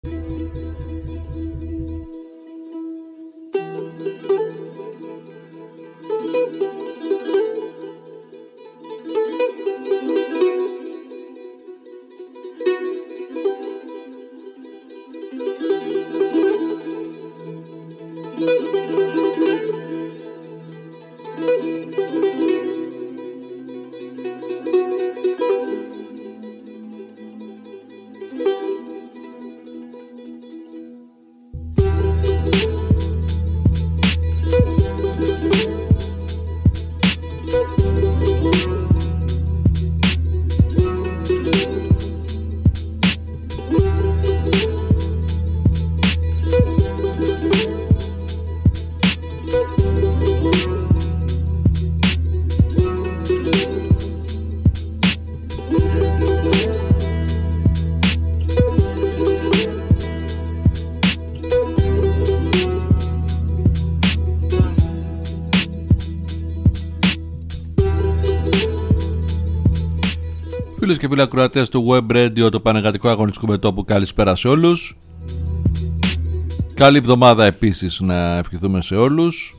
Φίλες και φίλοι ακροατές του Web Radio, το πανεργατικό αγωνιστικό μετώπου, καλησπέρα σε όλους. Καλή εβδομάδα επίσης να ευχηθούμε σε όλους.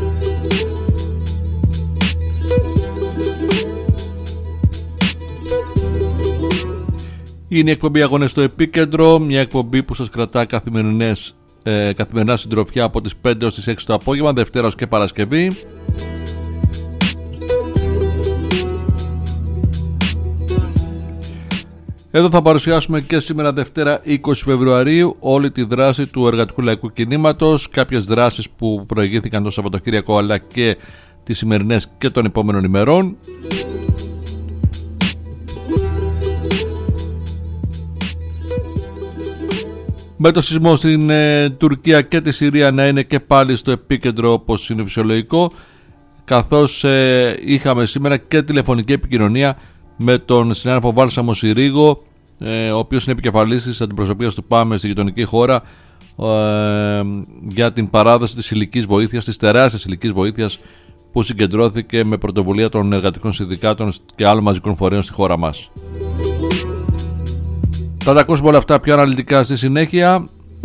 Είναι η εκπομπή Αγώνες στο Επίκεντρο, μια εκπομπή που σας κρατά καθημερινά συντροφιά από τις 5 ως τις 6 το απόγευμα, Δευτέρα ως και Παρασκευή. Εδώ θα παρουσιάσουμε και σήμερα Δευτέρα 20 Φεβρουαρίου όλη τη δράση του Εργατικού Λαϊκού Κινήματος, κάποιες δράσεις που προηγήθηκαν το Σαββατοκύριακο αλλά και τις σημερινές και των επόμενων ημερών. Με το σεισμό στην Τουρκία και τη Συρία να είναι και πάλι στο επίκεντρο όπως είναι φυσιολογικό, καθώς είχαμε σήμερα και τηλεφωνική επικοινωνία με τον συνάδελφο Βάλσαμο Συρίγο, ο οποίος είναι επικεφαλής της αντιπροσωπείας του ΠΑΜΕ στη γειτονική χώρα, για την παράδοση της υλικής βοήθειας, της τεράστιας υλικής βοήθειας που συγκεντρώθηκε με πρωτοβουλία των εργατικών συνδικάτων και άλλων μαζικών φορέων στη χώρα μας. Θα τα ακούσουμε όλα αυτά πιο αναλυτικά στη συνέχεια.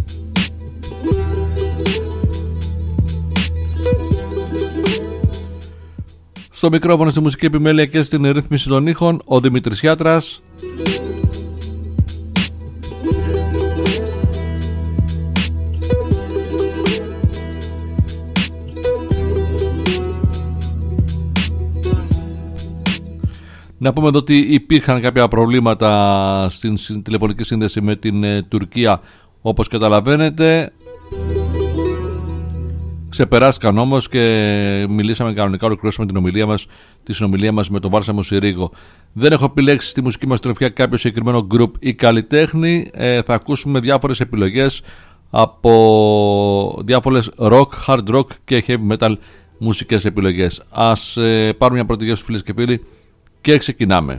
Στο μικρόφωνο, στη μουσική επιμέλεια και στην ρύθμιση των ήχων, ο Δημήτρης Γιάτρας. Να πούμε εδώ ότι υπήρχαν κάποια προβλήματα στην τηλεφωνική σύνδεση με την Τουρκία, όπως καταλαβαίνετε. Ξεπεράστηκαν όμως και μιλήσαμε κανονικά, ολοκληρώσαμε τη συνομιλία μας με τον Βάλσαμο Συρίγο. Δεν έχω επιλέξει στη μουσική μας τροφιά κάποιο συγκεκριμένο group ή καλλιτέχνη. Θα ακούσουμε διάφορες επιλογές από διάφορες rock, hard rock και heavy metal μουσικές επιλογές. Ας πάρουμε μια πρώτη γεύση, φίλες και φίλοι, και ξεκινάμε.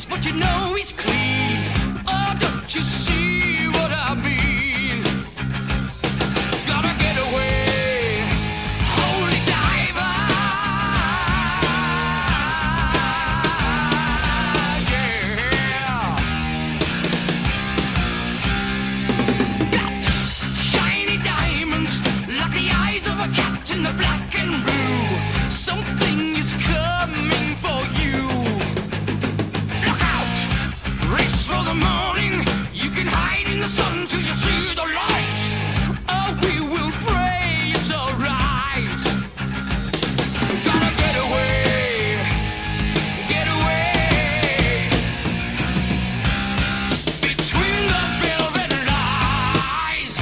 but you know he's clean. Oh, don't you see what I mean? Gotta get away, holy diver. Yeah. Got shiny diamonds like the eyes of a cat in the black and blue. Something is coming for you. Look out! Race for the morning. You can hide in the sun till you see the light. Oh, we will pray it's alright. Gotta get away. Get away. Between the velvet lies,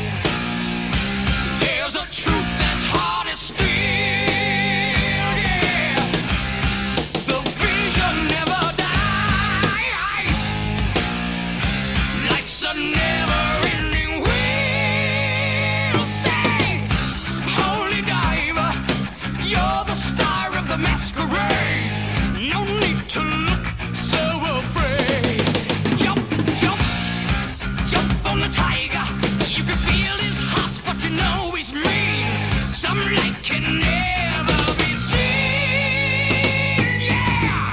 there's a truth that's hard as steel. Yeah. The vision never dies. Life's a never-ending wheel. Say, holy diver, you're the star of the masquerade. No need to look so afraid. Jump, jump, jump on the tiger. You can feel his heart, but you know he's mean. Some light can never be seen. Yeah.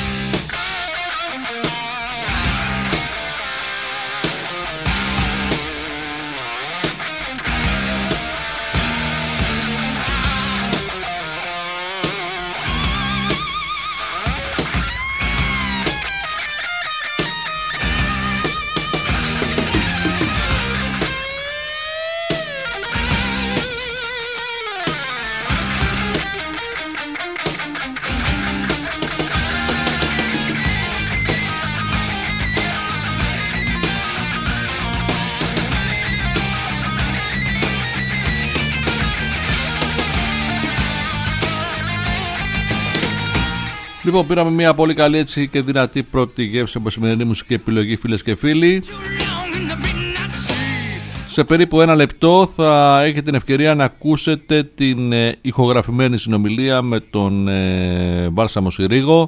Λοιπόν, πήραμε μια πολύ καλή έτσι και δυνατή πρώτη γεύση από σημερινή μουσική επιλογή, φίλες και φίλοι. Σε περίπου ένα λεπτό θα έχετε την ευκαιρία να ακούσετε την ηχογραφημένη συνομιλία με τον Βάλσαμο Συρίγο.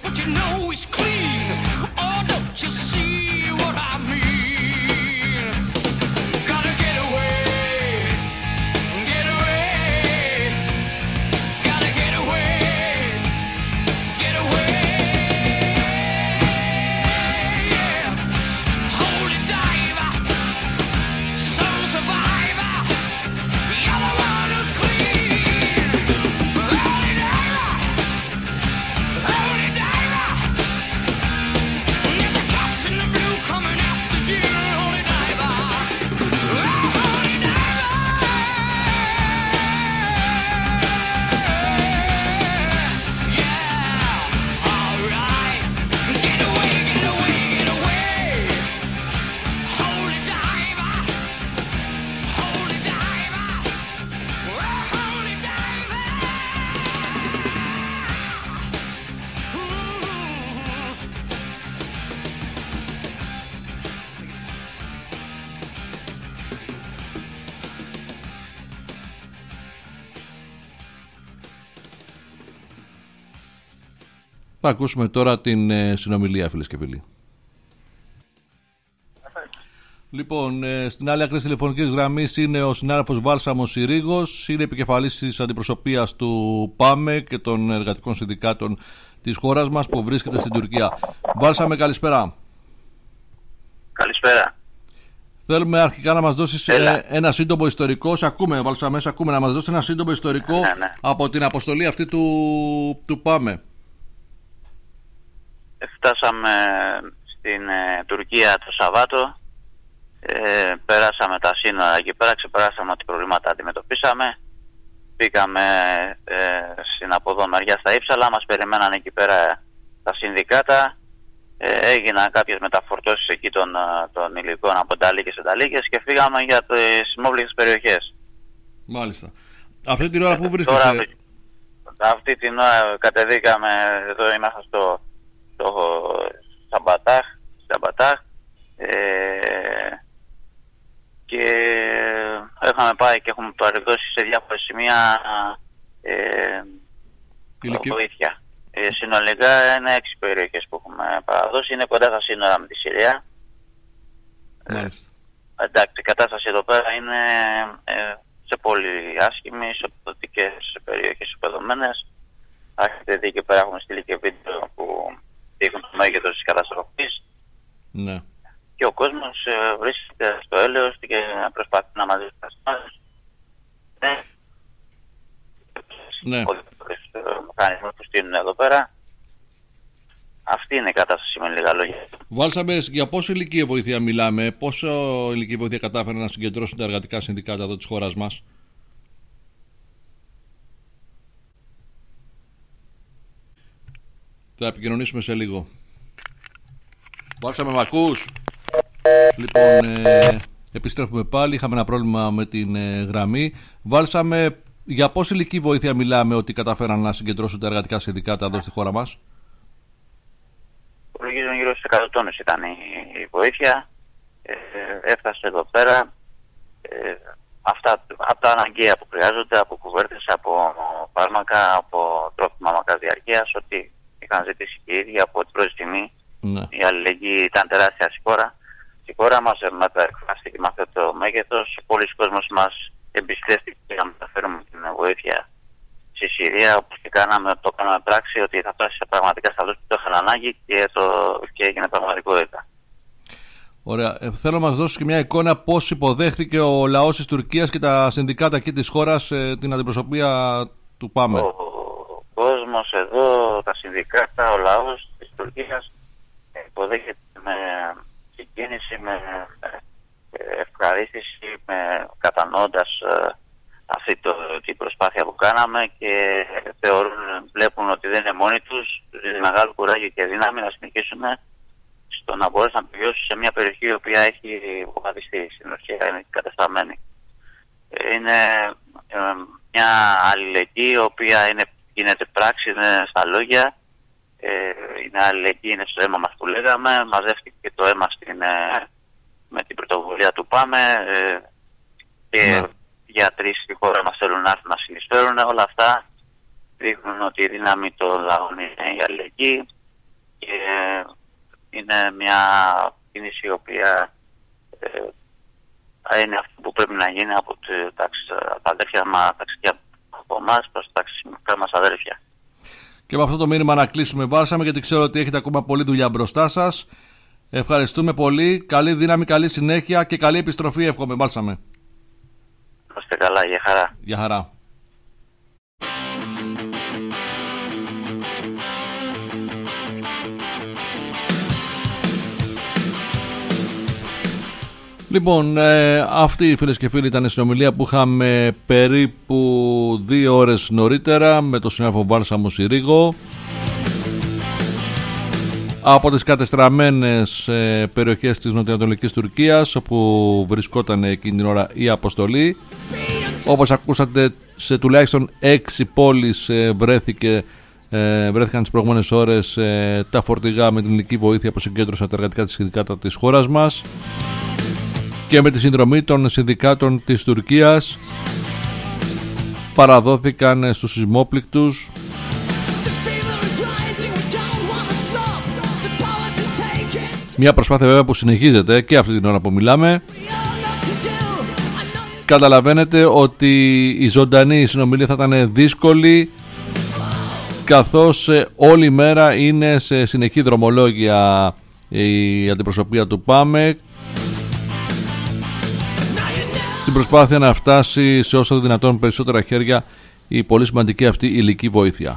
Θα ακούσουμε τώρα την συνομιλία, φίλες και φίλοι. Λοιπόν, στην άλλη άκρη της τηλεφωνικής γραμμής είναι ο συνάδελφος Βάλσαμος Συρίγος, είναι επικεφαλής της αντιπροσωπείας του ΠΑΜΕ και των εργατικών συνδικάτων της χώρας μας που βρίσκεται στην Τουρκία. Βάλσαμε, καλησπέρα. Καλησπέρα. Θέλουμε αρχικά να μας δώσεις ένα σύντομο ιστορικό. Σε ακούμε, Βάλσαμε, σε ακούμε, να μας δώσεις ένα σύντομο ιστορικό από την αποστολή αυτή του ΠΑΜΕ. Φτάσαμε στην Τουρκία το Σαββάτο, περάσαμε τα σύνορα εκεί πέρα, ξεπεράσαμε ό,τι προβλήματα αντιμετωπίσαμε. Πήγαμε στην από εδώ μεριά στα Ύψαλα, μας περιμέναν εκεί πέρα τα συνδικάτα. Έγιναν κάποιες μεταφορτώσεις εκεί των υλικών από Νταλίκες σε Νταλίκες και φύγαμε για τις μόβλητες περιοχές. Μάλιστα. Αυτή την ώρα που βρίσκεσαι? Αυτή την ώρα κατεβήκαμε, εδώ είμαστε στο Σαμπατάχ, και είχαμε πάει και έχουμε παρεδώσει σε διάφορα σημεία βοήθεια. Συνολικά είναι 6 περιοχές που έχουμε παραδώσει. Είναι κοντά στα σύνορα με τη Συρία. Εντάξει, η κατάσταση εδώ πέρα είναι σε πολύ άσχημη, σε οπτικές περιοχές υποδομένες. Έχετε δει και πέρα έχουμε στείλει και βίντεο που δείχνουν το μέγεθος της καταστροφής. Ναι. Και ο κόσμος βρίσκεται στο έλεος και προσπαθεί να μαζέψει τα σπάσεις. Ναι. Μηχανισμούς που στείλουν εδώ πέρα. Αυτή είναι η κατάσταση με λίγα λόγια. Βάλσαμε, για πόση ηλική βοήθεια μιλάμε, πόσο ηλική βοήθεια κατάφεραν να συγκεντρώσουν τα εργατικά συνδικάτα εδώ της χώρας μας? Θα επικοινωνήσουμε σε λίγο. Βάλσαμε, μ' ακούς? Λοιπόν, επιστρέφουμε πάλι. Είχαμε ένα πρόβλημα με την γραμμή. Βάλσαμε, για πόση ηλική βοήθεια μιλάμε ότι καταφέραν να συγκεντρώσουν τα εργατικά συνδικάτα εδώ στη χώρα μας? Γύρω στους 100 τόνους ήταν η βοήθεια. Έφτασε εδώ πέρα. Αυτά από τα αναγκαία που χρειάζονται, από κουβέρτες, από φάρμακα, από τρόφιμα μακράς διαρκείας, ότι είχαν ζητήσει και οι ίδιοι από την πρώτη στιγμή. Ναι. Η αλληλεγγύη ήταν τεράστια στη χώρα. Στη χώρα μας μεταφράστηκε με αυτό το μέγεθος. Πολλοί κόσμος μας εμπιστεύτηκε να μεταφέρουμε την βοήθεια στη Συρία, όπως και το κάναμε πράξη, ότι θα φτάσει πραγματικά σε αυτούς που το είχαν ανάγκη και έγινε πραγματικότητα. Ωραία. Θέλω να μας δώσεις και μια εικόνα πώς υποδέχθηκε ο λαός της Τουρκίας και τα συνδικάτα εκεί της χώρας την αντιπροσωπεία του ΠΑΜΕ. Ο κόσμος εδώ, τα συνδικάτα, ο λαός της Τουρκίας υποδέχεται με συγκίνηση, με ευχαρίστηση, κατανοώντας αυτή την προσπάθεια που κάναμε και βλέπουν ότι δεν είναι μόνοι τους, είναι μεγάλο κουράγιο και δύναμη να συνεχίσουν στο να μπορέσουν να επιβιώσουν σε μια περιοχή η οποία έχει βομβαρδιστεί στην ουσία, είναι κατεστραμμένη. Είναι μια αλληλεγγύη η οποία γίνεται πράξη, είναι στα λόγια, είναι αλληλεγγύη, είναι στο αίμα μας που λέγαμε, μαζεύτηκε και το αίμα με την πρωτοβουλία του ΠΑΜΕ και γιατροί στη χώρα μας θέλουν να έρθουν να συνεισφέρουν. Όλα αυτά δείχνουν ότι η δύναμη των λαών είναι η αλληλεγγύη και είναι μια κίνηση η οποία είναι αυτή που πρέπει να γίνει από τα αδέρφια μας, από εμάς προς τα ταξικά μας αδέρφια. Και με αυτό το μήνυμα να κλείσουμε, Βάλσαμε, γιατί ξέρω ότι έχετε ακόμα πολλή δουλειά μπροστά σας. Ευχαριστούμε πολύ. Καλή δύναμη, καλή συνέχεια και καλή επιστροφή, εύχομαι, Βάλσαμε. Είστε καλά, για χαρά. Για χαρά. Λοιπόν, αυτή, φίλες και φίλοι, ήταν η συνομιλία που είχαμε περίπου 2 ώρες νωρίτερα με τον συνάδελφο Βάλσαμο Συρίγο από τις κατεστραμμένες περιοχές της νοτιοανατολικής Τουρκίας, όπου βρισκόταν εκείνη την ώρα η αποστολή. Όπως ακούσατε, σε τουλάχιστον 6 πόλεις βρέθηκαν τις προηγούμενες ώρες τα φορτηγά με την υλική βοήθεια που συγκέντρωσαν τα εργατικά της συνδικάτα της χώρας μας και με τη συνδρομή των συνδικάτων της Τουρκίας παραδόθηκαν στους σεισμόπληκτους. Μια προσπάθεια βέβαια που συνεχίζεται και αυτή την ώρα που μιλάμε. Καταλαβαίνετε ότι η ζωντανή συνομιλία θα ήταν δύσκολη, καθώς όλη μέρα είναι σε συνεχή δρομολόγια η αντιπροσωπεία του ΠΑΜΕ στην προσπάθεια να φτάσει σε όσο δυνατόν περισσότερα χέρια η πολύ σημαντική αυτή υλική βοήθεια.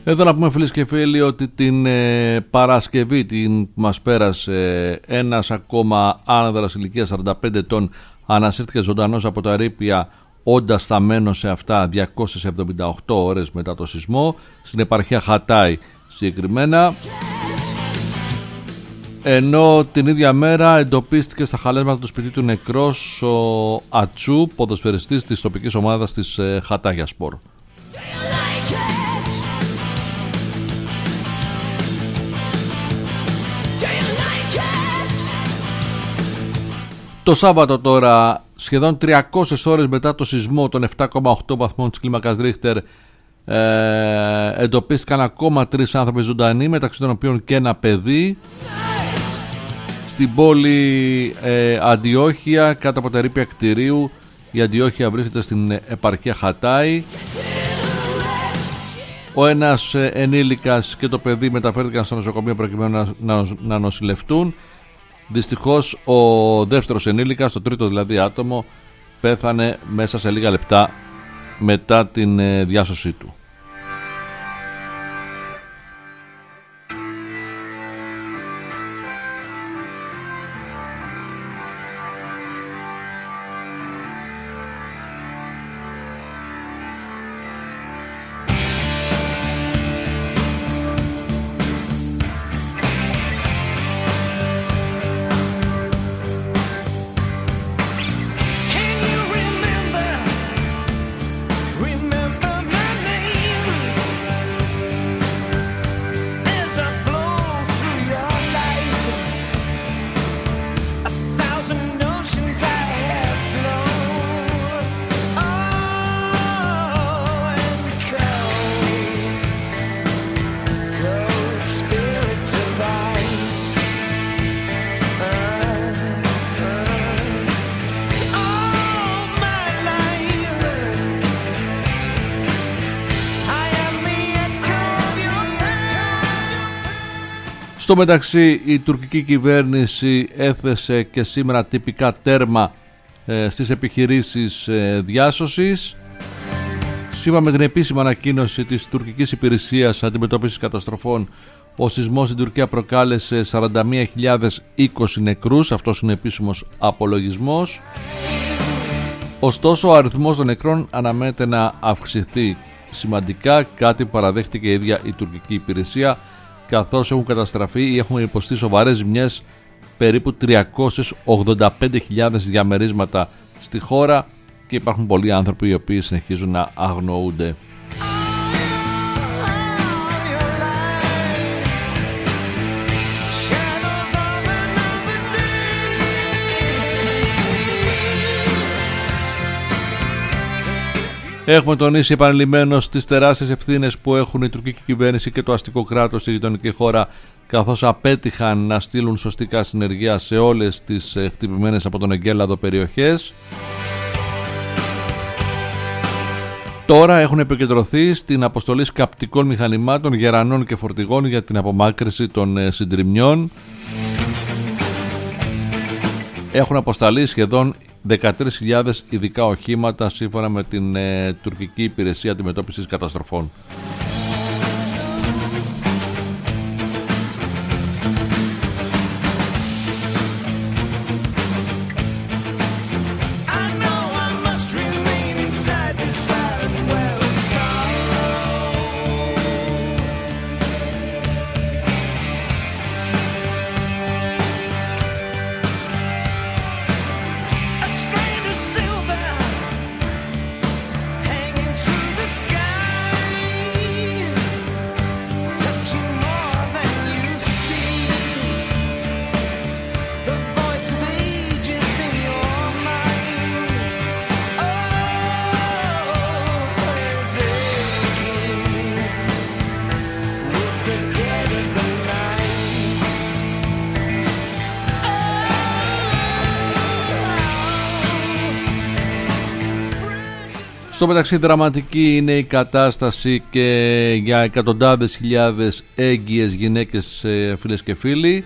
Εδώ να πούμε φίλες και φίλοι ότι την Παρασκευή που μας πέρασε ένας ακόμα άνδρας ηλικίας 45 ετών ανασύρθηκε ζωντανός από τα ερείπια, όντας σταμένος σε αυτά 278 ώρες μετά το σεισμό στην επαρχία Χατάι συγκεκριμένα, ενώ την ίδια μέρα εντοπίστηκε στα χαλέσματα του σπιτιού του νεκρός ο Ατσού, ποδοσφαιριστής της τοπικής ομάδας της Χατάγια Σπορ. Το Σάββατο τώρα, σχεδόν 300 ώρες μετά το σεισμό των 7,8 βαθμών της κλίμακας Ρίχτερ, εντοπίστηκαν ακόμα 3 άνθρωποι ζωντανοί, μεταξύ των οποίων και ένα παιδί, στην πόλη Αντιόχεια, κάτω από τα ερείπια κτηρίου. Η Αντιόχεια βρίσκεται στην επαρχία Χατάι. Ο ένας ενήλικας και το παιδί μεταφέρθηκαν στο νοσοκομείο προκειμένου να νοσηλευτούν. Δυστυχώς ο δεύτερος ενήλικας, το τρίτο δηλαδή άτομο, πέθανε μέσα σε λίγα λεπτά μετά την διάσωσή του. Στο μεταξύ, η τουρκική κυβέρνηση έθεσε και σήμερα τυπικά τέρμα στις επιχειρήσεις διάσωσης. Σύμφωνα με την επίσημη ανακοίνωση της τουρκικής υπηρεσίας αντιμετώπισης καταστροφών, ο σεισμός στην Τουρκία προκάλεσε 41.020 νεκρούς, αυτός είναι επίσημος απολογισμός. Ωστόσο, ο αριθμός των νεκρών αναμένεται να αυξηθεί σημαντικά, κάτι που παραδέχτηκε η ίδια η τουρκική υπηρεσία, καθώς έχουν καταστραφεί ή έχουν υποστεί σοβαρές ζημιές περίπου 385.000 διαμερίσματα στη χώρα και υπάρχουν πολλοί άνθρωποι οι οποίοι συνεχίζουν να αγνοούνται. Έχουμε τονίσει επανειλημμένως τις τεράστιες ευθύνες που έχουν η τουρκική κυβέρνηση και το αστικό κράτος στη γειτονική χώρα, καθώς απέτυχαν να στείλουν σωστικά συνεργεία σε όλες τις χτυπημένες από τον εγκέλαδο περιοχές. Τώρα έχουν επικεντρωθεί στην αποστολή σκαπτικών μηχανημάτων, γερανών και φορτηγών για την απομάκρυνση των συντριμμιών. Έχουν αποσταλεί σχεδόν 13.000 ειδικά οχήματα σύμφωνα με την τουρκική υπηρεσία αντιμετώπισης καταστροφών. Στο μεταξύ, δραματική είναι η κατάσταση και για εκατοντάδες χιλιάδες έγκυες γυναίκες, φίλες και φίλοι.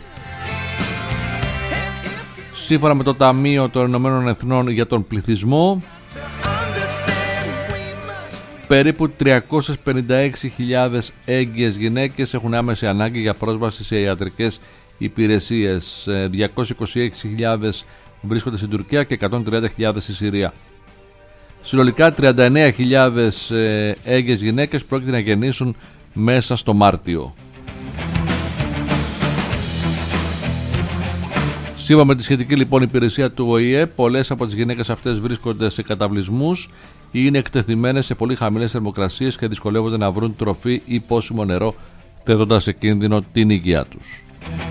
Σύμφωνα με το Ταμείο των Ηνωμένων Εθνών για τον Πληθυσμό, Περίπου 356.000 έγκυες γυναίκες έχουν άμεση ανάγκη για πρόσβαση σε ιατρικές υπηρεσίες. 226.000 βρίσκονται στην Τουρκία και 130.000 στη Συρία. Συνολικά 39.000 έγκυες γυναίκες πρόκειται να γεννήσουν μέσα στο Μάρτιο. Σύμφωνα με τη σχετική λοιπόν υπηρεσία του ΟΗΕ, πολλές από τις γυναίκες αυτές βρίσκονται σε καταβλισμούς ή είναι εκτεθειμένες σε πολύ χαμηλές θερμοκρασίες και δυσκολεύονται να βρουν τροφή ή πόσιμο νερό, θέτοντας σε κίνδυνο την υγεία τους.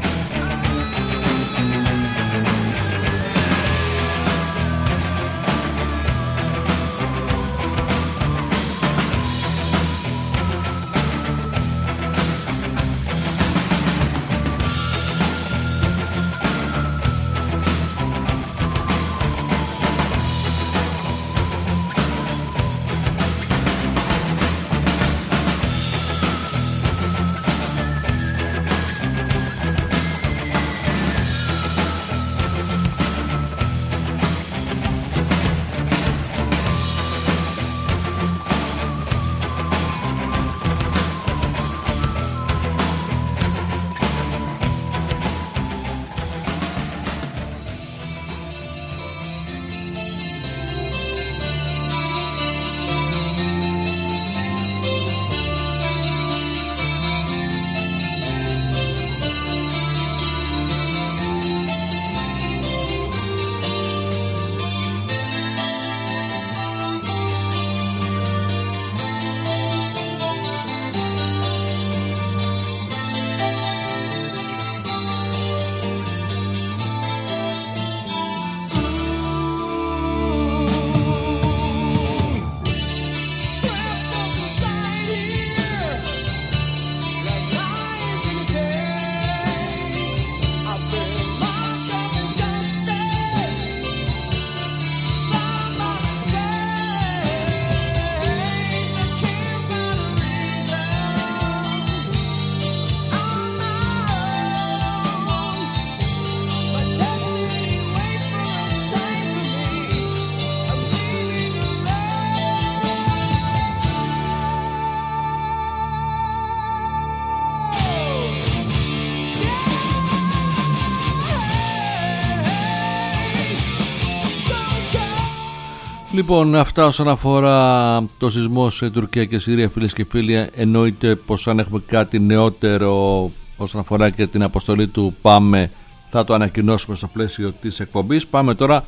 Λοιπόν, αυτά όσον αφορά το σεισμό σε Τουρκία και Συρία, φίλες και φίλοι. Εννοείται πως αν έχουμε κάτι νεότερο όσον αφορά και την αποστολή του ΠΑΜΕ θα το ανακοινώσουμε στο πλαίσιο της εκπομπής. Πάμε τώρα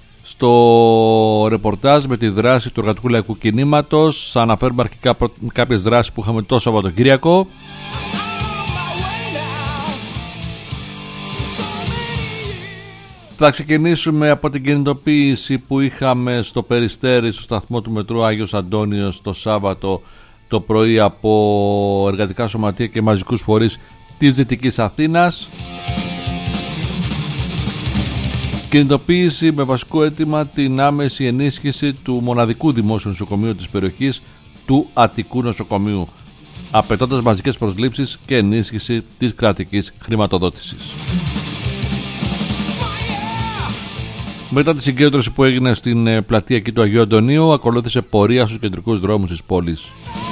στο ρεπορτάζ με τη δράση του Εργατικού Λαϊκού Κινήματος. Αναφέρουμε αρχικά κάποιες δράσεις που είχαμε το Σαββατοκύριακο. Θα ξεκινήσουμε από την κινητοποίηση που είχαμε στο Περιστέρι, στο σταθμό του μετρού Άγιος Αντώνιος, το Σάββατο το πρωί από εργατικά σωματεία και μαζικούς φορείς της Δυτικής Αθήνας. Κινητοποίηση με βασικό αίτημα την άμεση ενίσχυση του μοναδικού δημόσιου νοσοκομείου της περιοχής, του Αττικού Νοσοκομείου, απαιτώντας μαζικές προσλήψεις και ενίσχυση της κρατικής χρηματοδότησης. Μετά τη συγκέντρωση που έγινε στην πλατεία εκεί του Αγίου Αντωνίου, ακολούθησε πορεία στους κεντρικούς δρόμους της πόλης.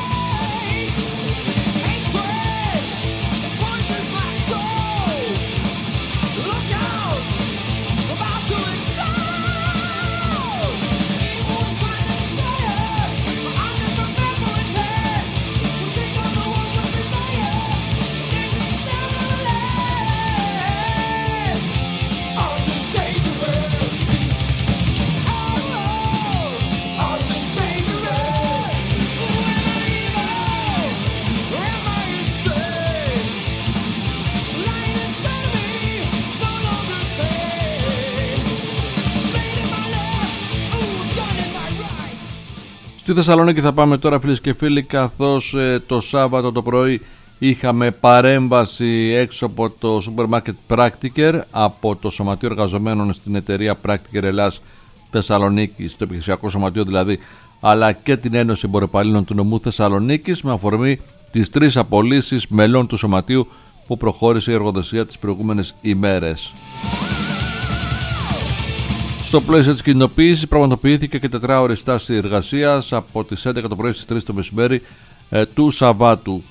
Στη Θεσσαλονίκη θα πάμε τώρα, φίλες και φίλοι, καθώς το Σάββατο το πρωί είχαμε παρέμβαση έξω από το σούπερ μάρκετ Practiker, από το Σωματείο Εργαζομένων στην εταιρεία Practiker Ελλάς Θεσσαλονίκης, το επιχειρησιακό σωματείο δηλαδή, αλλά και την Ένωση Εμποροπαλλήλων του νομού Θεσσαλονίκης, με αφορμή τις 3 απολύσεις μελών του σωματείου που προχώρησε η εργοδοσία τις προηγούμενες ημέρες. Στο πλαίσιο της κινητοποίησης πραγματοποιήθηκε και 4ωρη στάση εργασίας από τις 11 το πρωί στις 3 το μεσημέρι του Σαββάτου.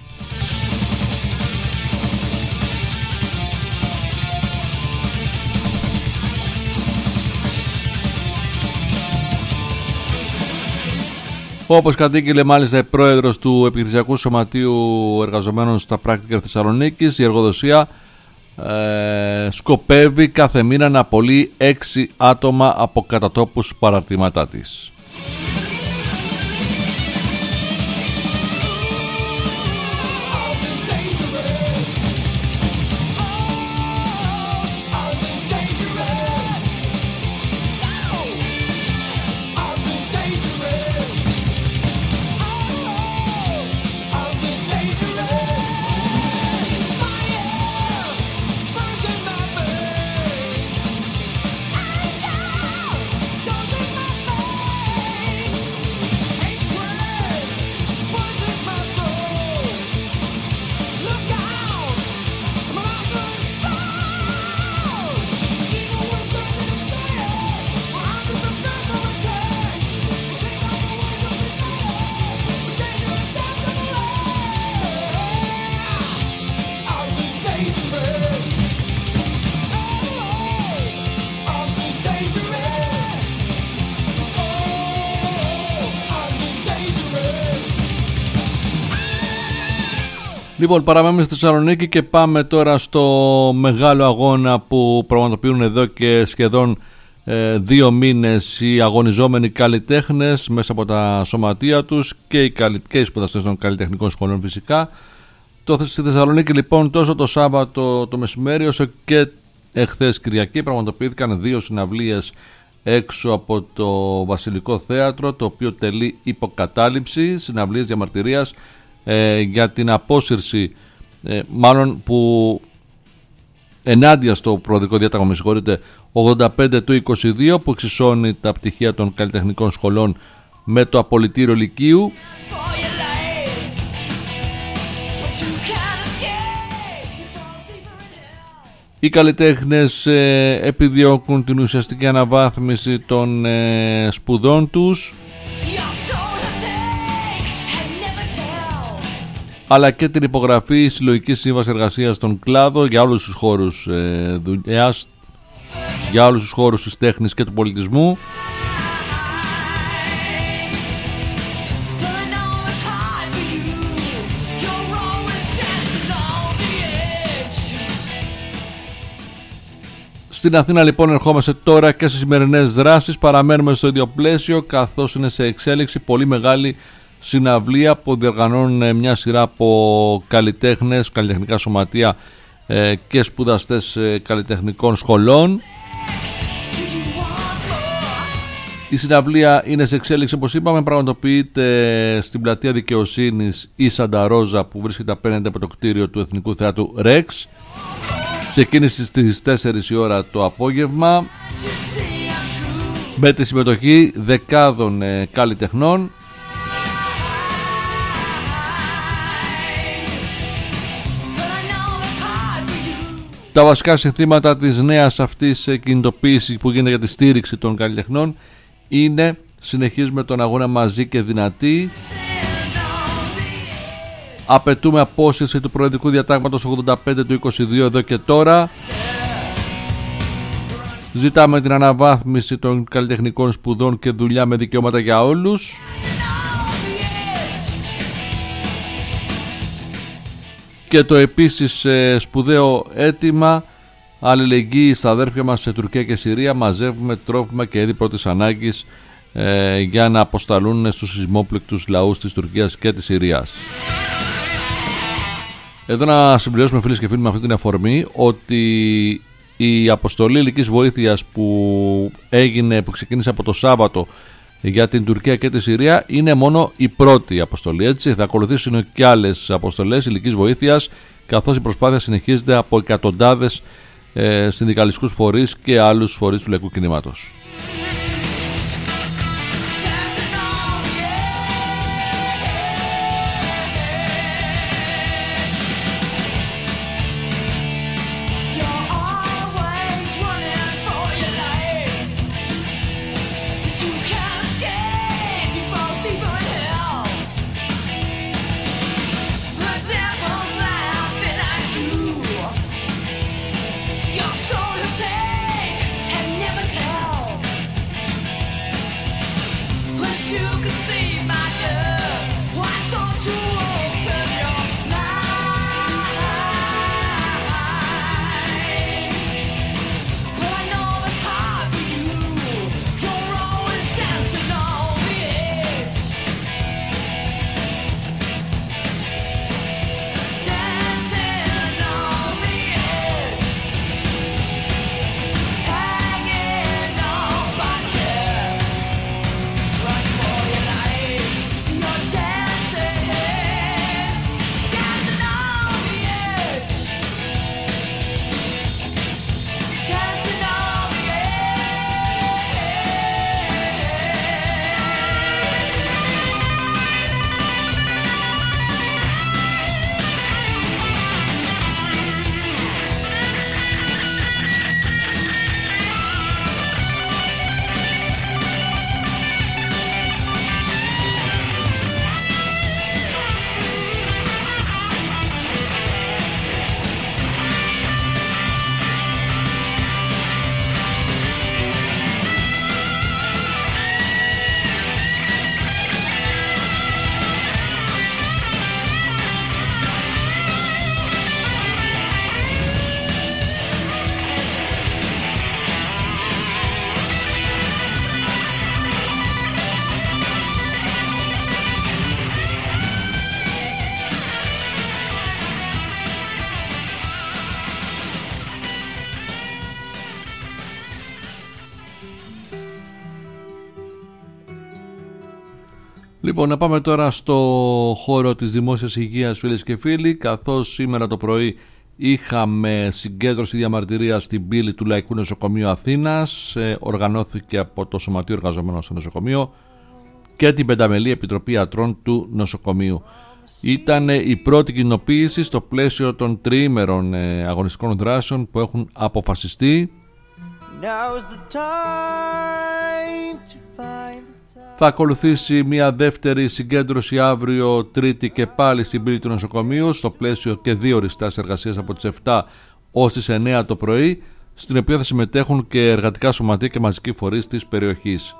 Όπως κατήγγειλε μάλιστα η πρόεδρος του Επιχειρησιακού Σωματείου Εργαζομένων στα Πράκτικα Θεσσαλονίκης, η εργοδοσία σκοπεύει κάθε μήνα να απολύει 6 άτομα από κατά τόπους παραρτήματά της. Λοιπόν, παραμένουμε στη Θεσσαλονίκη και πάμε τώρα στο μεγάλο αγώνα που πραγματοποιούν εδώ και σχεδόν 2 μήνες οι αγωνιζόμενοι καλλιτέχνες μέσα από τα σωματεία τους και οι σπουδαστές των καλλιτεχνικών σχολών φυσικά. Στη Θεσσαλονίκη λοιπόν τόσο το Σάββατο το μεσημέρι όσο και εχθές Κυριακή πραγματοποιήθηκαν 2 συναυλίες έξω από το Βασιλικό Θέατρο, το οποίο τελεί υποκατάληψη, συναυλίες διαμαρτυρίας για την απόσυρση μάλλον που ενάντια στο προοδικό διάταγμα, με συγχωρείτε, 85 του 22 που εξισώνει τα πτυχία των καλλιτεχνικών σχολών με το απολυτήριο λυκείου. Οι καλλιτέχνες επιδιώκουν την ουσιαστική αναβάθμιση των σπουδών τους, αλλά και την υπογραφή συλλογικής σύμβασης εργασίας στον κλάδο για όλους τους χώρους δουλειάς, για όλους τους χώρους της τέχνης και του πολιτισμού. Στην Αθήνα λοιπόν ερχόμαστε τώρα και στις σημερινές δράσεις. Παραμένουμε στο ίδιο πλαίσιο, καθώς είναι σε εξέλιξη πολύ μεγάλη συναυλία που διοργανώνουν μια σειρά από καλλιτέχνες, καλλιτεχνικά σωματεία και σπουδαστές καλλιτεχνικών σχολών. Η συναυλία είναι σε εξέλιξη, όπως είπαμε, πραγματοποιείται στην πλατεία Δικαιοσύνης η Σάντα Ρόζα που βρίσκεται απέναντι από το κτίριο του Εθνικού Θεάτρου Ρεξ. Ξεκίνησε στις 4 η ώρα το απόγευμα με τη συμμετοχή δεκάδων καλλιτεχνών. Τα βασικά συνθήματα της νέας αυτής κινητοποίησης που γίνεται για τη στήριξη των καλλιτεχνών είναι: συνεχίζουμε τον αγώνα μαζί και δυνατοί, απαιτούμε απόσυρση του προεδρικού διατάγματος 85 του 22 εδώ και τώρα, ζητάμε την αναβάθμιση των καλλιτεχνικών σπουδών και δουλειά με δικαιώματα για όλους, και το επίσης σπουδαίο αίτημα αλληλεγγύη στα αδέρφια μας σε Τουρκία και Συρία. Μαζεύουμε τρόφιμα και είδη πρώτης ανάγκης για να αποσταλούν στους σεισμόπληκτους λαούς της Τουρκίας και της Συρίας. Εδώ να συμπληρώσουμε, φίλες και φίλοι, με αυτή την αφορμή ότι η αποστολή ηλικής βοήθειας που ξεκίνησε από το Σάββατο για την Τουρκία και τη Συρία είναι μόνο η πρώτη αποστολή, έτσι. Θα ακολουθήσουν και άλλες αποστολές ηλικής βοήθειας, καθώς η προσπάθεια συνεχίζεται από εκατοντάδες συνδικαλιστικούς φορείς και άλλους φορείς του λαϊκού κινήματος. Λοιπόν, να πάμε τώρα στο χώρο της δημόσιας υγείας, φίλες και φίλοι, καθώς σήμερα το πρωί είχαμε συγκέντρωση διαμαρτυρίας στην πύλη του Λαϊκού Νοσοκομείου Αθήνας, οργανώθηκε από το Σωματείο Εργαζομένων στο νοσοκομείο και την Πενταμελή Επιτροπή Ιατρών του νοσοκομείου. Ήταν η πρώτη κοινοποίηση στο πλαίσιο των τριήμερων αγωνιστικών δράσεων που έχουν αποφασιστεί. Θα ακολουθήσει μια δεύτερη συγκέντρωση αύριο Τρίτη και πάλι στην πύλη του νοσοκομείου στο πλαίσιο και 2 ώρες εργασίας από τις 7 ως τις 9 το πρωί, στην οποία θα συμμετέχουν και εργατικά σωματεία και μαζικοί φορείς της περιοχής.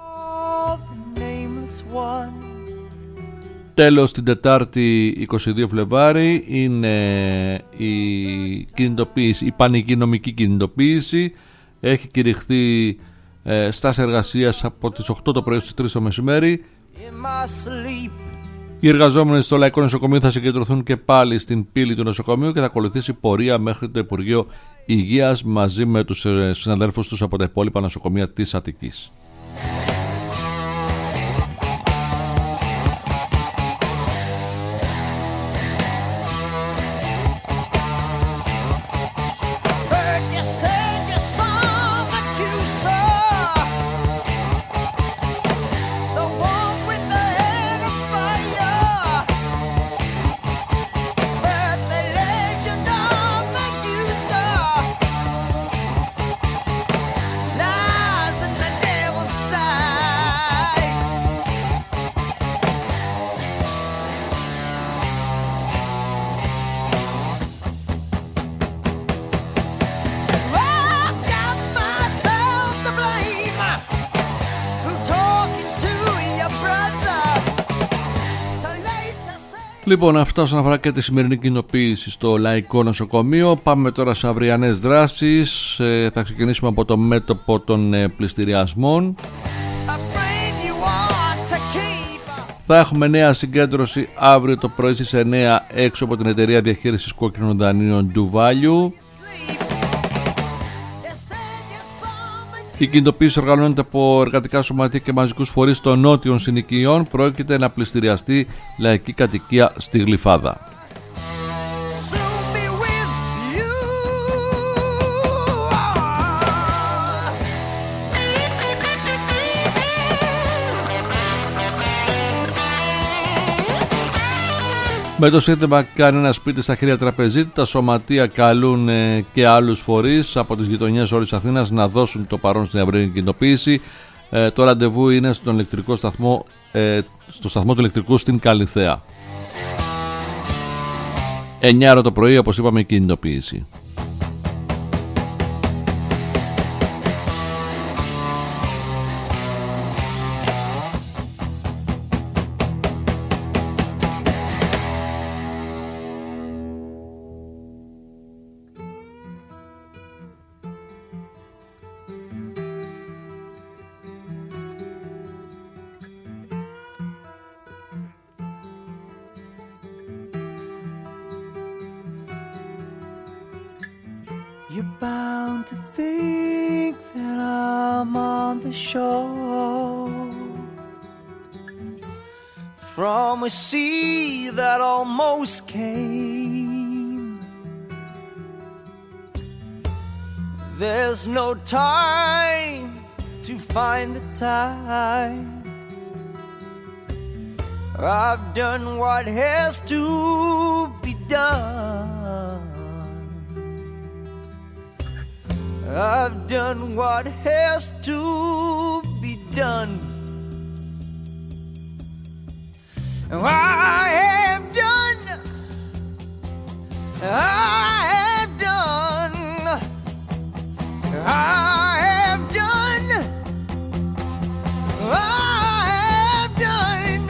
Τέλος, την Τετάρτη 22 Φλεβάρη είναι η πανηγυνομική κινητοποίηση. Έχει κηρυχθεί στάση εργασίας από τις 8 το πρωί στις 3 το μεσημέρι. Οι εργαζόμενοι στο Λαϊκό Νοσοκομείο θα συγκεντρωθούν και πάλι στην πύλη του νοσοκομείου και θα ακολουθήσει πορεία μέχρι το Υπουργείο Υγείας μαζί με τους συναδέλφους τους από τα υπόλοιπα νοσοκομεία της Αττικής. Λοιπόν, αυτά όσον αφορά και τη σημερινή κοινοποίηση στο Λαϊκό Νοσοκομείο. Πάμε τώρα σε αυριανές δράσεις. Θα ξεκινήσουμε από το μέτωπο των πληστηριασμών. Θα έχουμε νέα συγκέντρωση αύριο το πρωί στις 9 έξω από την εταιρεία διαχείρισης κόκκινων δανείων Do Value. Η κινητοποίηση οργανώνεται από εργατικά σωματεία και μαζικούς φορείς των νότιων συνοικιών. Πρόκειται να πληστηριαστεί λαϊκή κατοικία στη Γλυφάδα. Με το σύνθεμα «Κανένα σπίτι στα χέρια τραπεζίτη», τα σωματεία καλούν και άλλους φορείς από τις γειτονιές όλης Αθήνας να δώσουν το παρόν στην αυριανή κινητοποίηση. Το ραντεβού είναι στον ηλεκτρικό σταθμό, στο σταθμό του ηλεκτρικού στην Καλιθέα. 9 το πρωί, όπως είπαμε, η κινητοποίηση. You're bound to think that I'm on the shore from a sea that almost came. There's no time to find the time. I've done what has to be done. I've done what has to be done. I have done. I have done. I have done. I have done.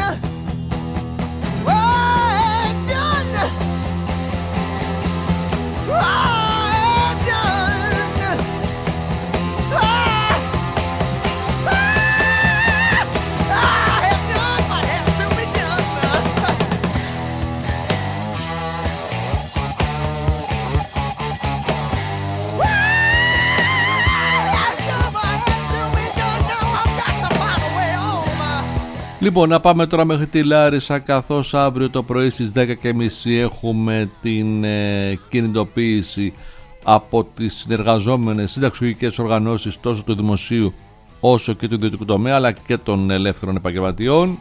I have done. I have done what has to be done. Λοιπόν, να πάμε τώρα μέχρι τη Λάρισα, καθώς αύριο το πρωί στις 10:30 έχουμε την κινητοποίηση από τις συνεργαζόμενες συνταξιουργικές οργανώσεις τόσο του δημοσίου όσο και του ιδιωτικού τομέα, αλλά και των ελεύθερων επαγγελματιών.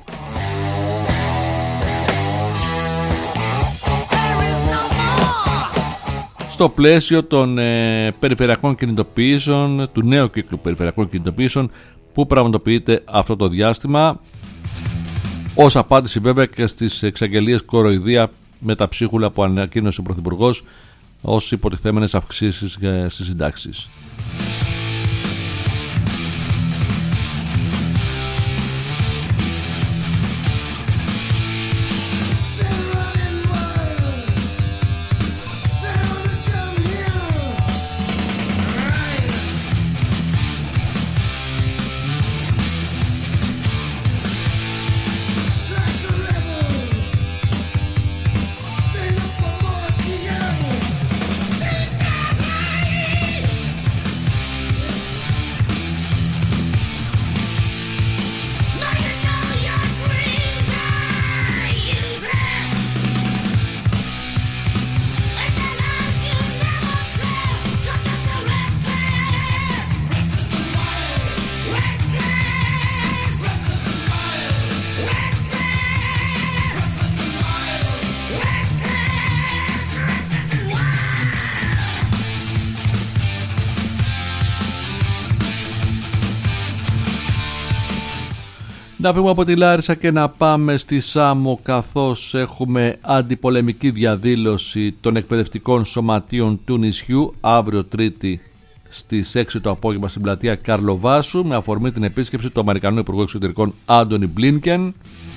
Στο πλαίσιο των περιφερειακών κινητοποιήσεων, του νέου κύκλου περιφερειακών κινητοποιήσεων που πραγματοποιείται αυτό το διάστημα, ως απάντηση βέβαια και στις εξαγγελίες κοροϊδία με τα ψίχουλα που ανακοίνωσε ο Πρωθυπουργός ως υποτιθέμενες αυξήσεις στις συντάξεις. Να φύγουμε από τη Λάρισα και να πάμε στη Σάμο, καθώς έχουμε αντιπολεμική διαδήλωση των εκπαιδευτικών σωματείων του νησιού αύριο Τρίτη στις 6 το απόγευμα στην πλατεία Καρλοβάσου, με αφορμή την επίσκεψη του Αμερικανού Υπουργού Εξωτερικών Άντονι Μπλίνκεν.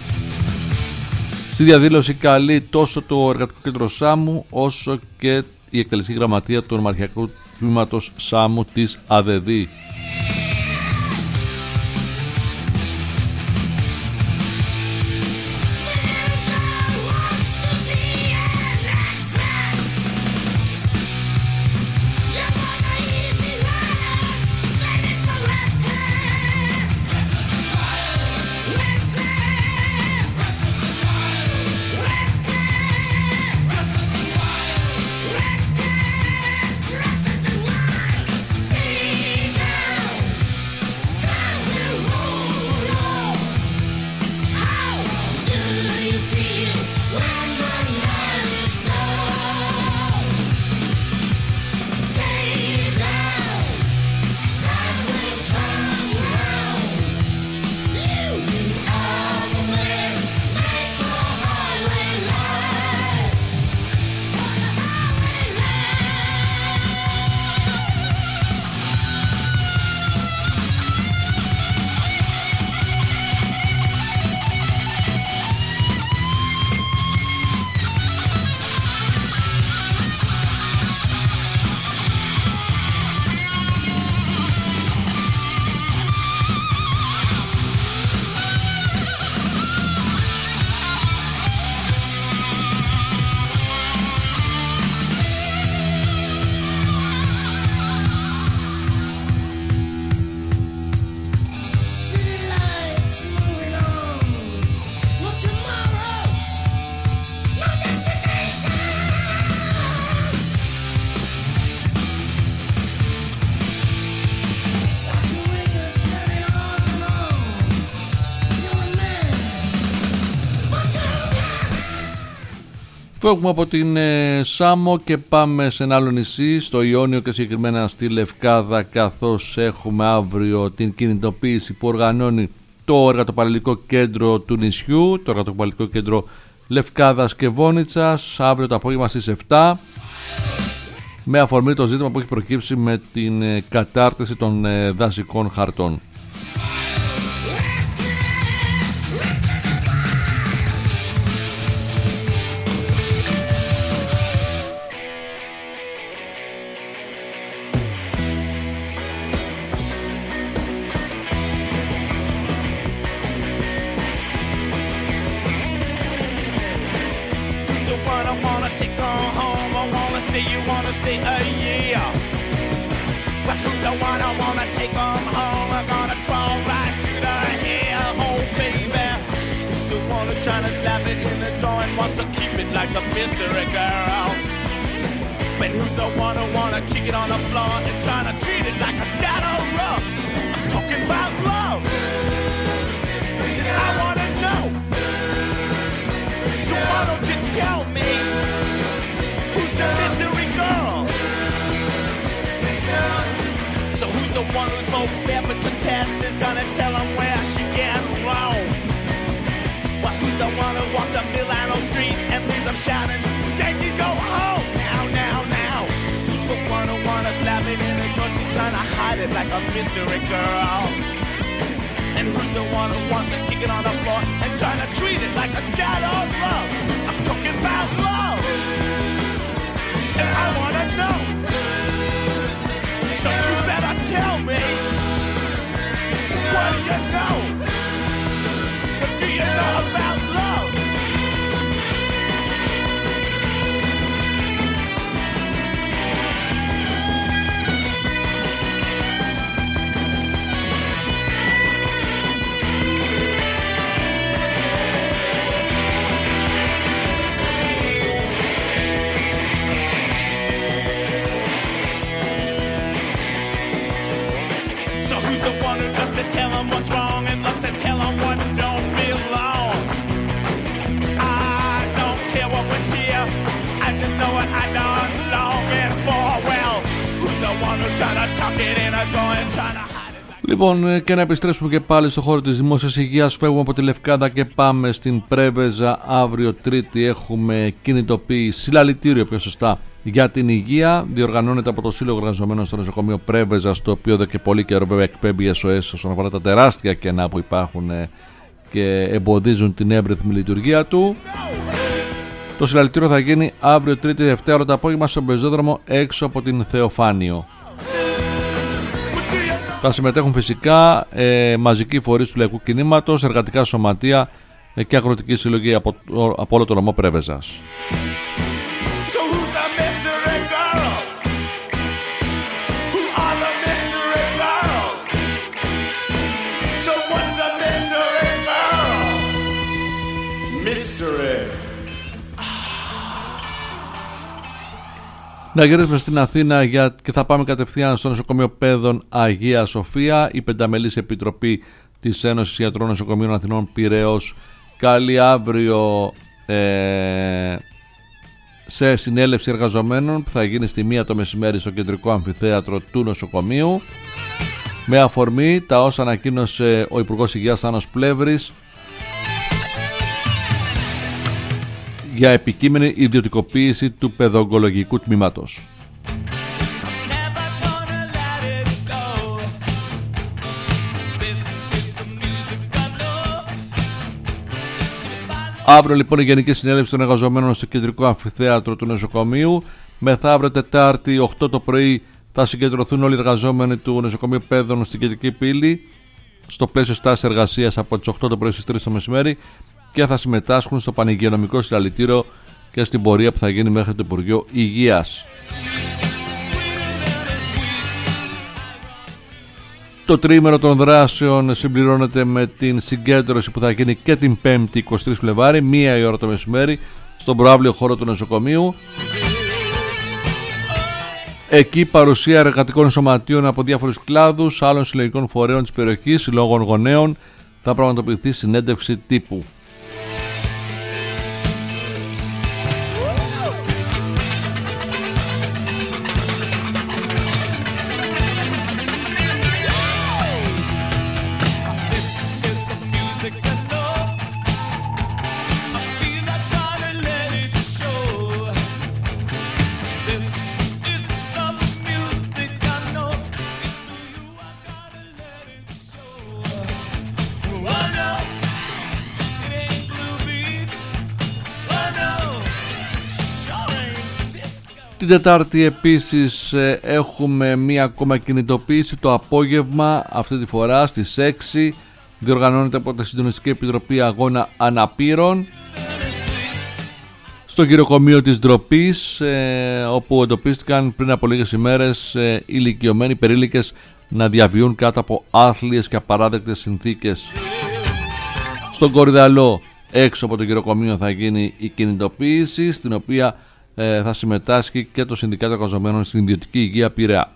Στη διαδήλωση καλεί τόσο το Εργατικό Κέντρο Σάμου όσο και η εκτελεστική γραμματεία του Ομαρχιακού Τμήματος Σάμου της ΑΔΔ. Φεύγουμε από την Σάμο και πάμε σε ένα άλλο νησί, στο Ιόνιο και συγκεκριμένα στη Λευκάδα, καθώς έχουμε αύριο την κινητοποίηση που οργανώνει το Εργατοπαλληλικό Κέντρο του νησιού, το Εργατοπαλληλικό Κέντρο Λευκάδας και Βόνιτσας, αύριο το απόγευμα στις 7, με αφορμή το ζήτημα που έχει προκύψει με την κατάρτιση των δασικών χαρτών. trying to slap it in the door and wants to keep it like a mystery girl. But who's the one who wanna kick it on the floor and trying to treat it like a scatterer? I'm talking about love. And I wanna know. So why don't you tell me who's the mystery girl? So who's the one who smokes barefoot with past is gonna tell him where she can roam? Well, who's the one who walks up Milano Street and leaves them shouting, Yankee, go home! Now, now, now. Who's the one who wanna slap it in the joint? She's trying to hide it like a mystery girl. And who's the one who wants to kick it on the floor and trying to treat it like a scattered love? I'm talking about love. And I wanna know. So you better tell me. What do you know? What do you know about love? So who's the one who loves to tell him what's wrong and loves to tell him what don't belong? I don't care what was here, I just know what I done longing for. Well, who's the one who tried to tuck it in a door and trying to hide it like... Λοιπόν, και να επιστρέψουμε και πάλι στο χώρο της δημόσιας υγείας. Φεύγουμε από τη Λευκάδα και πάμε στην Πρέβεζα. Αύριο Τρίτη έχουμε κινητοποίηση, συλλαλητήριο πιο σωστά, για την υγεία. Διοργανώνεται από το Σύλλογο Εργαζομένων στο νοσοκομείο Πρέβεζα, το οποίο εδώ και πολύ καιρό βέβαια εκπέμπει SOS όσον αφορά τα τεράστια κενά που υπάρχουν και εμποδίζουν την εύρυθμη λειτουργία του. Το συλλαλητήριο θα γίνει αύριο Τρίτη Δευτέρα το απόγευμα στον πεζόδρομο έξω από την Θεοφάνιο. Θα συμμετέχουν φυσικά μαζικοί φορείς του λαϊκού κινήματος, εργατικά σωματεία και αγροτική συλλογή από όλο το νομό Πρέβεζας. So who's the mystery girls? Who are the mystery girls? So what's the mystery girl? Mystery. Να γυρίσουμε στην Αθήνα και θα πάμε κατευθείαν στο νοσοκομείο Παιδών Αγία Σοφία. Η πενταμελής επιτροπή της Ένωσης Ιατρών Νοσοκομείων Αθηνών Πειραιώς καλεί αύριο σε συνέλευση εργαζομένων που θα γίνει στη 1 το μεσημέρι στο κεντρικό αμφιθέατρο του νοσοκομείου, με αφορμή τα όσα ανακοίνωσε ο Υπουργός Υγείας Θάνος Πλεύρης για επικείμενη ιδιωτικοποίηση του παιδοογκολογικού τμήματος. Αύριο λοιπόν η Γενική Συνέλευση των Εργαζομένων στο κεντρικό αμφιθέατρο του νοσοκομείου. Μεθαύριο Τετάρτη 8 το πρωί θα συγκεντρωθούν όλοι οι εργαζόμενοι του νοσοκομείου Παιδών στην κεντρική πύλη στο πλαίσιο στάσης εργασίας από τις 8 το πρωί στις 3 το μεσημέρι και θα συμμετάσχουν στο πανηγειονομικό συλλαλητήριο και στην πορεία που θα γίνει μέχρι το Υπουργείο Υγείας. Το τριήμερο των δράσεων συμπληρώνεται με την συγκέντρωση που θα γίνει και την 5η 23 Φλεβάρη, 1 η ώρα το μεσημέρι, στον προαύλιο χώρο του νοσοκομείου. Εκεί παρουσία εργατικών σωματείων από διάφορους κλάδους, άλλων συλλογικών φορέων της περιοχής, συλλόγων γονέων, θα πραγματοποιηθεί συνέντευξη τύπου. Την Τετάρτη επίσης έχουμε μία ακόμα κινητοποίηση το απόγευμα, αυτή τη φορά στις 6. Διοργανώνεται από τη Συντονιστική Επιτροπή Αγώνα Αναπήρων στο γυροκομείο της Ντροπής, όπου εντοπίστηκαν πριν από λίγες ημέρες ηλικιωμένοι περίλικες να διαβιούν κάτω από άθλιες και απαράδεκτες συνθήκες. Στον Κορυδαλό έξω από το γυροκομείο θα γίνει η κινητοποίηση, στην οποία θα συμμετάσχει και το Συνδικάτο Εργαζομένων στην Ιδιωτική Υγεία Πειραιά.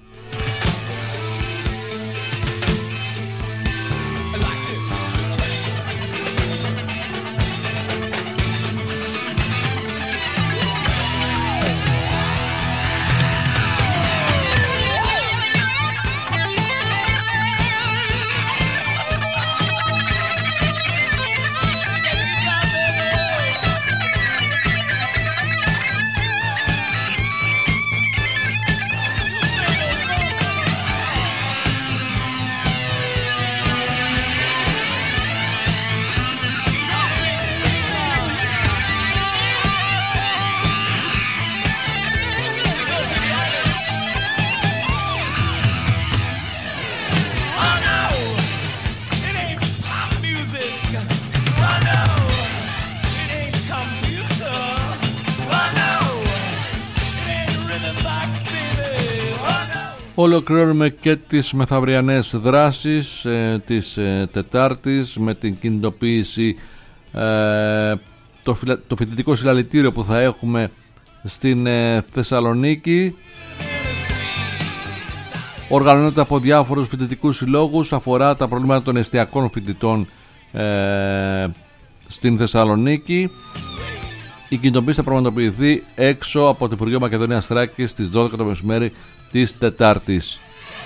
Ολοκληρώνουμε και τις μεθαυριανές δράσεις της Τετάρτης με την κινητοποίηση, το φοιτητικό συλλαλητήριο που θα έχουμε στην Θεσσαλονίκη. Οργανώνεται από διάφορους φοιτητικούς συλλόγους, αφορά τα προβλήματα των εστιακών φοιτητών στην Θεσσαλονίκη. Η κινητοποίηση θα πραγματοποιηθεί έξω από το Υπουργείο Μακεδονίας Θράκης στις 12 το μεσημέρι της Τετάρτης.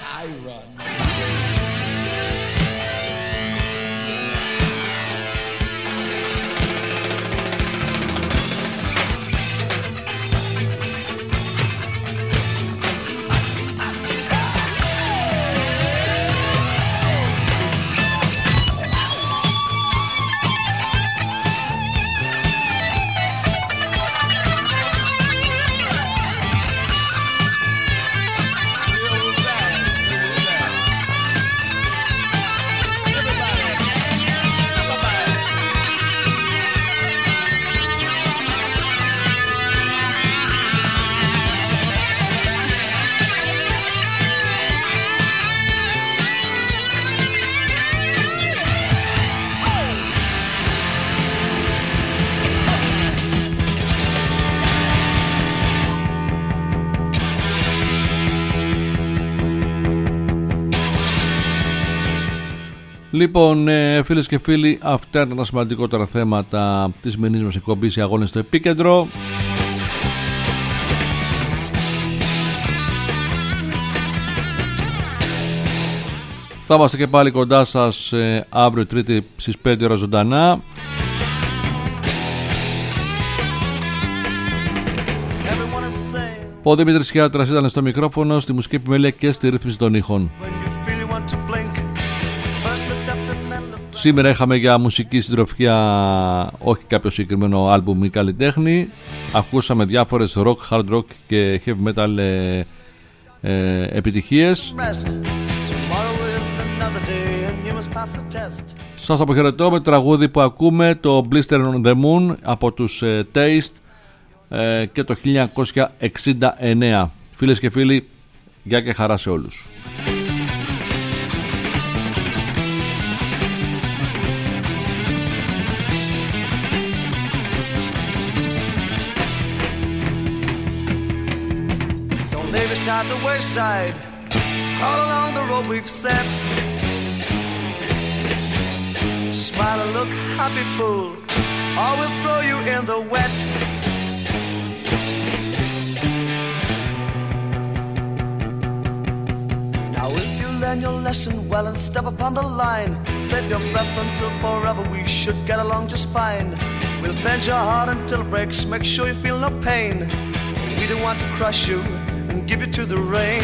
Λοιπόν, φίλες και φίλοι, αυτά ήταν τα σημαντικότερα θέματα της σημερινής μας εκπομπής, οι αγώνες στο επίκεντρο. Θα είμαστε και πάλι κοντά σας αύριο Τρίτη στις 5 ώρα ζωντανά. Ο Δημήτρης Χιάτρας ήταν στο μικρόφωνο, στη μουσική επιμέλεια και στη ρύθμιση των ήχων. Σήμερα είχαμε για μουσική συντροφιά όχι κάποιο συγκεκριμένο άλμπουμ ή καλλιτέχνη. Ακούσαμε διάφορες rock, hard rock και heavy metal επιτυχίες. Σας αποχαιρετώ με το τραγούδι που ακούμε, το Blister on the Moon από τους Taste και το 1969. Φίλες και φίλοι, γεια και χαρά σε όλους. Beside the wayside, all along the road we've set. Smile and look happy, fool, or we'll throw you in the wet. Now if you learn your lesson well and step upon the line, save your breath until forever we should get along just fine. We'll bend your heart until it breaks, make sure you feel no pain. We don't want to crush you and give you to the rain.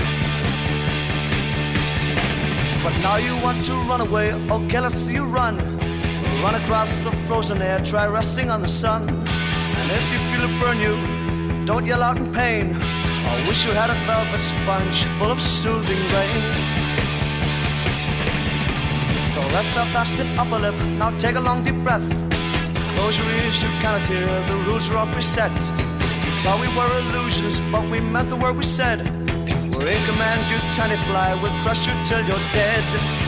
But now you want to run away, okay, let's see you run. Run across the frozen air, try resting on the sun. And if you feel it burn you, don't yell out in pain. I wish you had a velvet sponge full of soothing rain. So let's have that stiff upper lip, now take a long deep breath. Close your ears, you cannot hear, the rules are all preset. Thought we were illusions, but we meant the word we said. We're in command, you tiny fly, we'll crush you till you're dead.